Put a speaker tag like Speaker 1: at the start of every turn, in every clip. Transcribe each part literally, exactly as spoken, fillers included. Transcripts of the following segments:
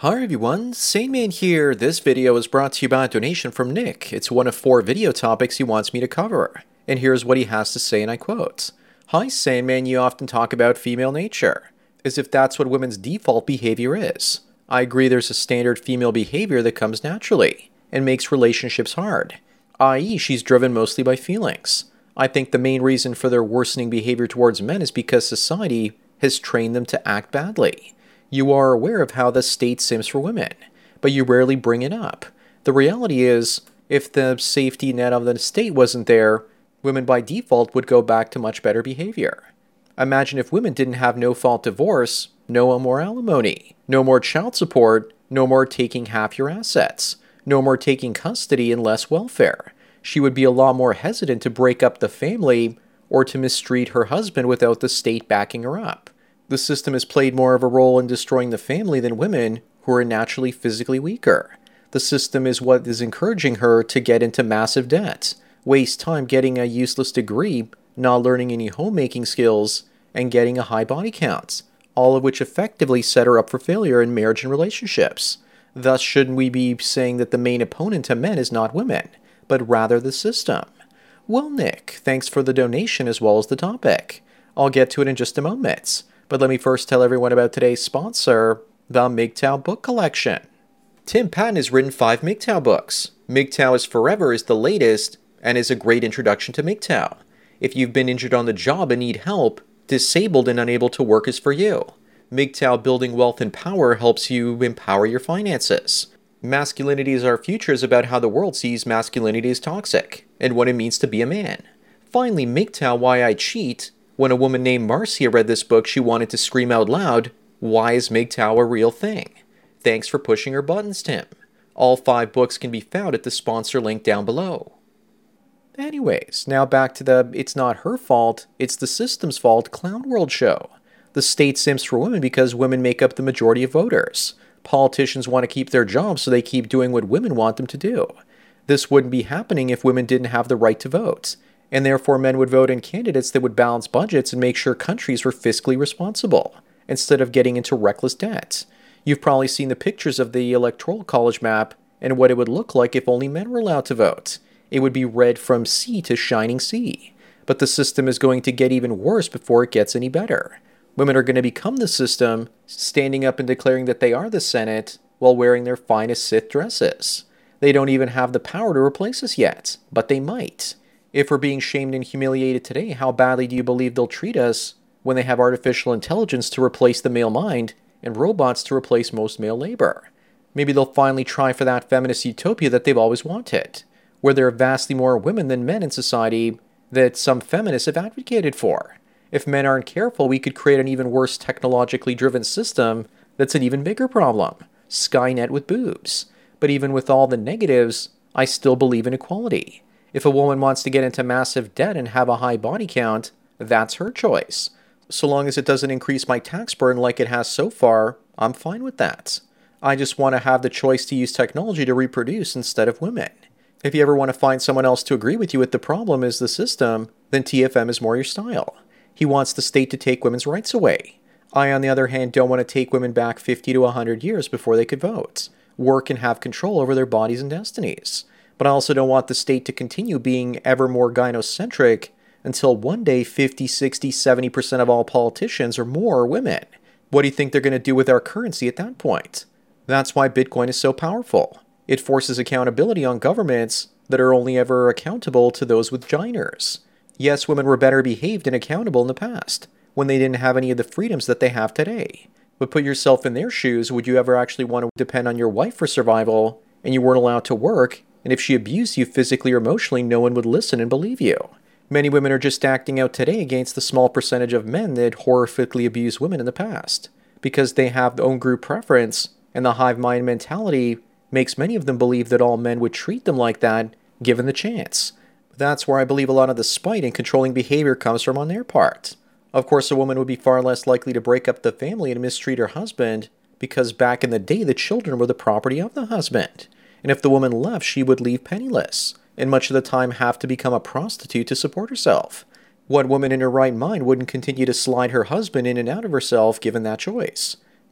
Speaker 1: Hi everyone, Sane Man here. This video is brought to you by a donation from Nick. It's one of four video topics he wants me to cover. And here's what he has to say, and I quote, "Hi Sane Man, you often talk about female nature, as if that's what women's default behavior is. I agree there's a standard female behavior that comes naturally, and makes relationships hard, that is she's driven mostly by feelings. I think the main reason for their worsening behavior towards men is because society has trained them to act badly. You are aware of how the state simps for women, but you rarely bring it up. The reality is, if the safety net of the state wasn't there, women by default would go back to much better behavior. Imagine if women didn't have no-fault divorce, no more alimony, no more child support, no more taking half your assets, no more taking custody and less welfare. She would be a lot more hesitant to break up the family or to mistreat her husband without the state backing her up. The system has played more of a role in destroying the family than women who are naturally physically weaker. The system is what is encouraging her to get into massive debt, waste time getting a useless degree, not learning any homemaking skills, and getting a high body count, all of which effectively set her up for failure in marriage and relationships. Thus, shouldn't we be saying that the main opponent to men is not women, but rather the system?" Well, Nick, thanks for the donation as well as the topic. I'll get to it in just a moment. But let me first tell everyone about today's sponsor, the M G T O W Book Collection. Tim Patton has written five M G T O W books. M G T O W is Forever is the latest and is a great introduction to M G T O W. If you've been injured on the job and need help, disabled and unable to work is for you. M G T O W Building Wealth and Power helps you empower your finances. Masculinity is Our Future is about how the world sees masculinity as toxic and what it means to be a man. Finally, M G T O W Why I Cheat. When a woman named Marcia read this book, she wanted to scream out loud, "Why is M G T O W a real thing?" Thanks for pushing her buttons, Tim. All five books can be found at the sponsor link down below. Anyways, now back to the "it's not her fault, it's the system's fault" clown world show. The state simps for women because women make up the majority of voters. Politicians want to keep their jobs, so they keep doing what women want them to do. This wouldn't be happening if women didn't have the right to vote, and therefore men would vote in candidates that would balance budgets and make sure countries were fiscally responsible, instead of getting into reckless debt. You've probably seen the pictures of the Electoral College map and what it would look like if only men were allowed to vote. It would be red from sea to shining sea. But the system is going to get even worse before it gets any better. Women are going to become the system, standing up and declaring that they are the Senate while wearing their finest Sith dresses. They don't even have the power to replace us yet, but they might. If we're being shamed and humiliated today, how badly do you believe they'll treat us when they have artificial intelligence to replace the male mind and robots to replace most male labor? Maybe they'll finally try for that feminist utopia that they've always wanted, where there are vastly more women than men in society that some feminists have advocated for. If men aren't careful, we could create an even worse technologically driven system that's an even bigger problem. Skynet with boobs. But even with all the negatives, I still believe in equality. If a woman wants to get into massive debt and have a high body count, that's her choice. So long as it doesn't increase my tax burden like it has so far, I'm fine with that. I just want to have the choice to use technology to reproduce instead of women. If you ever want to find someone else to agree with you with the problem is the system, then T F M is more your style. He wants the state to take women's rights away. I, on the other hand, don't want to take women back fifty to one hundred years before they could vote, work, and have control over their bodies and destinies. But I also don't want the state to continue being ever more gynocentric until one day fifty, sixty, seventy percent of all politicians or more are women. What do you think they're going to do with our currency at that point? That's why Bitcoin is so powerful. It forces accountability on governments that are only ever accountable to those with giners. Yes, women were better behaved and accountable in the past, when they didn't have any of the freedoms that they have today. But put yourself in their shoes, would you ever actually want to depend on your wife for survival, and you weren't allowed to work, and if she abused you physically or emotionally, no one would listen and believe you? Many women are just acting out today against the small percentage of men that horrifically abused women in the past, because they have their own group preference, and the hive mind mentality makes many of them believe that all men would treat them like that, given the chance. That's where I believe a lot of the spite and controlling behavior comes from on their part. Of course, a woman would be far less likely to break up the family and mistreat her husband, because back in the day, the children were the property of the husband. And if the woman left, she would leave penniless, and much of the time have to become a prostitute to support herself. What woman in her right mind wouldn't continue to slide her husband in and out of herself given that choice?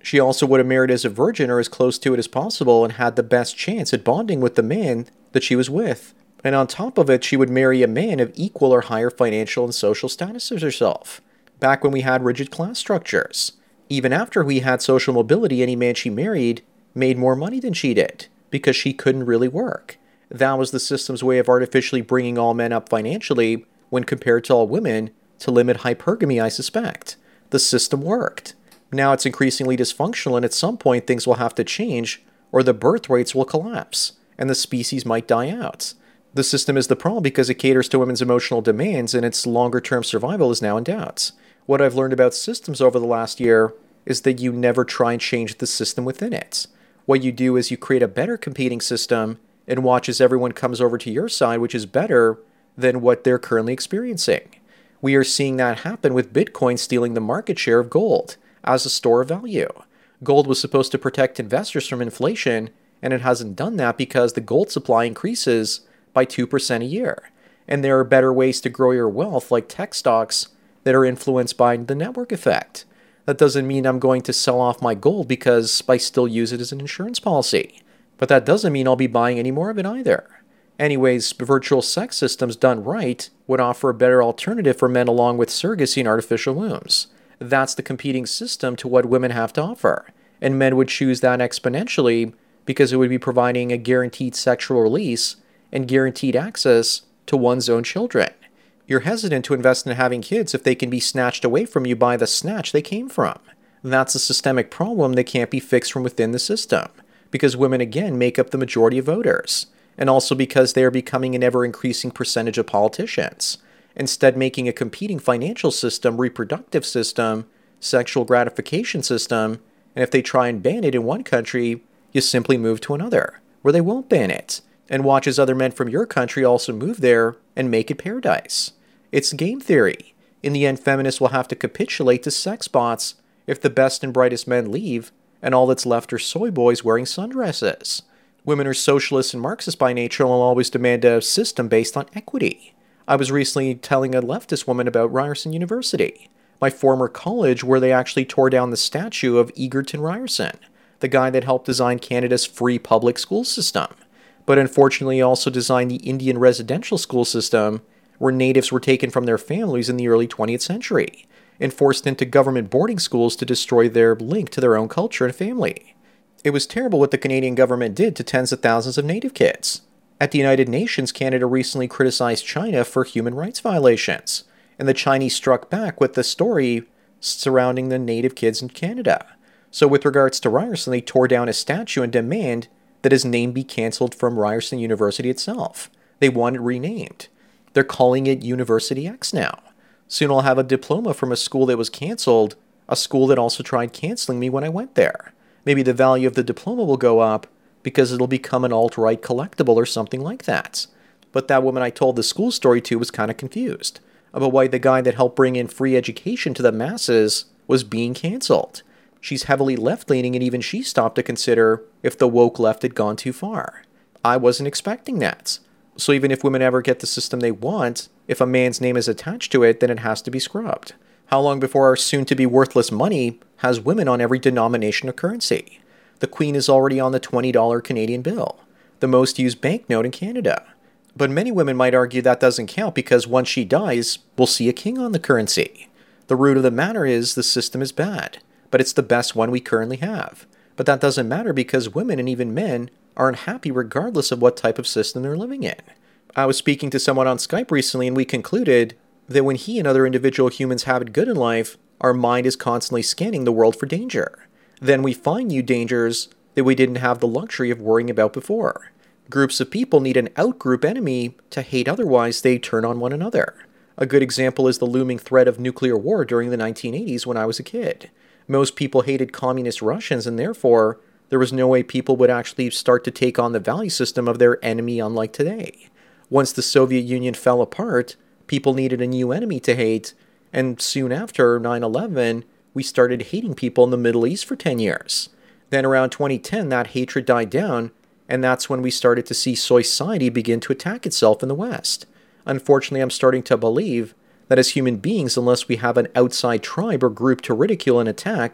Speaker 1: She also would have married as a virgin or as close to it as possible and had the best chance at bonding with the man that she was with. And on top of it, she would marry a man of equal or higher financial and social status as herself, back when we had rigid class structures. Even after we had social mobility, any man she married made more money than she did, because she couldn't really work. That was the system's way of artificially bringing all men up financially when compared to all women, to limit hypergamy, I suspect. The system worked. Now it's increasingly dysfunctional, and at some point things will have to change, or the birth rates will collapse, and the species might die out. The system is the problem because it caters to women's emotional demands, and its longer-term survival is now in doubt. What I've learned about systems over the last year is that you never try and change the system within it. What you do is you create a better competing system and watch as everyone comes over to your side, which is better than what they're currently experiencing. We are seeing that happen with Bitcoin stealing the market share of gold as a store of value. Gold was supposed to protect investors from inflation, and it hasn't done that because the gold supply increases by two percent a year. And there are better ways to grow your wealth, like tech stocks, that are influenced by the network effect. That doesn't mean I'm going to sell off my gold because I still use it as an insurance policy. But that doesn't mean I'll be buying any more of it either. Anyways, virtual sex systems done right would offer a better alternative for men along with surrogacy and artificial wombs. That's the competing system to what women have to offer. And men would choose that exponentially because it would be providing a guaranteed sexual release and guaranteed access to one's own children. You're hesitant to invest in having kids if they can be snatched away from you by the snatch they came from. That's a systemic problem that can't be fixed from within the system, because women again make up the majority of voters, and also because they are becoming an ever-increasing percentage of politicians. Instead, making a competing financial system, reproductive system, sexual gratification system, and if they try and ban it in one country, you simply move to another, where they won't ban it, and watch as other men from your country also move there and make it paradise. It's game theory. In the end, feminists will have to capitulate to sex bots if the best and brightest men leave, and all that's left are soy boys wearing sundresses. Women are socialists and Marxists by nature and will always demand a system based on equity. I was recently telling a leftist woman about Ryerson University, my former college, where they actually tore down the statue of Egerton Ryerson, the guy that helped design Canada's free public school system, but unfortunately also designed the Indian residential school system, where natives were taken from their families in the early twentieth century and forced into government boarding schools to destroy their link to their own culture and family. It was terrible what the Canadian government did to tens of thousands of native kids. At the United Nations, Canada recently criticized China for human rights violations, and the Chinese struck back with the story surrounding the native kids in Canada. So with regards to Ryerson, they tore down his statue and demand that his name be cancelled from Ryerson University itself. They want it renamed. They're calling it University X now. Soon I'll have a diploma from a school that was cancelled, a school that also tried cancelling me when I went there. Maybe the value of the diploma will go up because it'll become an alt-right collectible or something like that. But that woman I told the school story to was kind of confused about why the guy that helped bring in free education to the masses was being cancelled. She's heavily left-leaning, and even she stopped to consider if the woke left had gone too far. I wasn't expecting that. So even if women ever get the system they want, if a man's name is attached to it, then it has to be scrubbed. How long before our soon-to-be worthless money has women on every denomination of currency? The Queen is already on the twenty dollar Canadian bill, the most used banknote in Canada. But many women might argue that doesn't count because once she dies, we'll see a king on the currency. The root of the matter is the system is bad, but it's the best one we currently have. But that doesn't matter because women and even men aren't happy regardless of what type of system they're living in. I was speaking to someone on Skype recently, and we concluded that when he and other individual humans have it good in life, our mind is constantly scanning the world for danger. Then we find new dangers that we didn't have the luxury of worrying about before. Groups of people need an out-group enemy to hate, otherwise they turn on one another. A good example is the looming threat of nuclear war during the nineteen eighties when I was a kid. Most people hated communist Russians, and therefore there was no way people would actually start to take on the value system of their enemy, unlike today. Once the Soviet Union fell apart, people needed a new enemy to hate, and soon after nine eleven, we started hating people in the Middle East for ten years. Then around twenty ten, that hatred died down, and that's when we started to see society begin to attack itself in the West. Unfortunately, I'm starting to believe that as human beings, unless we have an outside tribe or group to ridicule and attack,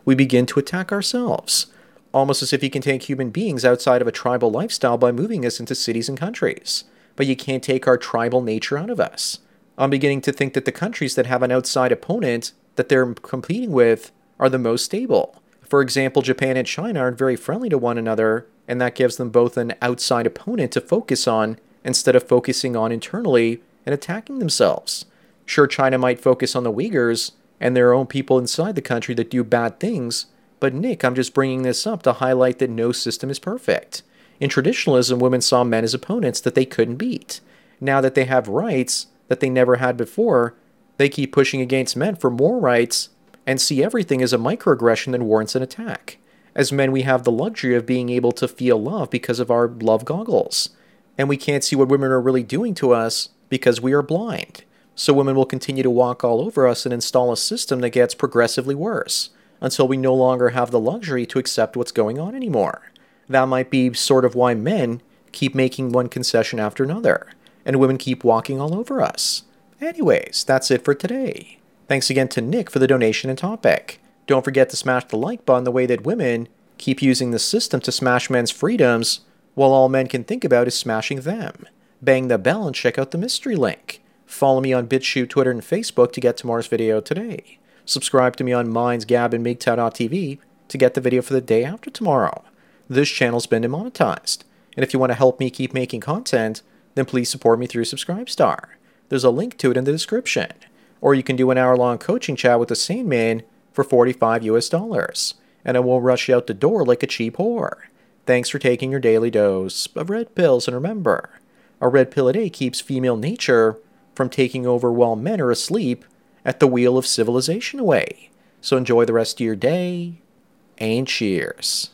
Speaker 1: we begin to attack ourselves. Almost as if you can take human beings outside of a tribal lifestyle by moving us into cities and countries. But you can't take our tribal nature out of us. I'm beginning to think that the countries that have an outside opponent that they're competing with are the most stable. For example, Japan and China are very friendly to one another, and that gives them both an outside opponent to focus on instead of focusing on internally and attacking themselves. Sure, China might focus on the Uyghurs and their own people inside the country that do bad things, but Nick, I'm just bringing this up to highlight that no system is perfect. In traditionalism, women saw men as opponents that they couldn't beat. Now that they have rights that they never had before, they keep pushing against men for more rights and see everything as a microaggression that warrants an attack. As men, we have the luxury of being able to feel love because of our love goggles. And we can't see what women are really doing to us because we are blind. So women will continue to walk all over us and install a system that gets progressively worse until we no longer have the luxury to accept what's going on anymore. That might be sort of why men keep making one concession after another, and women keep walking all over us. Anyways, that's it for today. Thanks again to Nick for the donation and topic. Don't forget to smash the like button the way that women keep using the system to smash men's freedoms, while all men can think about is smashing them. Bang the bell and check out the mystery link. Follow me on BitChute, Twitter, and Facebook to get tomorrow's video today. Subscribe to me on Minds, Gab, and M G T O W dot T V to get the video for the day after tomorrow. This channel's been demonetized, and if you want to help me keep making content, then please support me through Subscribestar. There's a link to it in the description. Or you can do an hour-long coaching chat with the Sane Man for forty-five U S dollars, and I won't rush you out the door like a cheap whore. Thanks for taking your daily dose of red pills, and remember, a red pill a day keeps female nature from taking over while men are asleep at the wheel of civilization away. So enjoy the rest of your day, and cheers.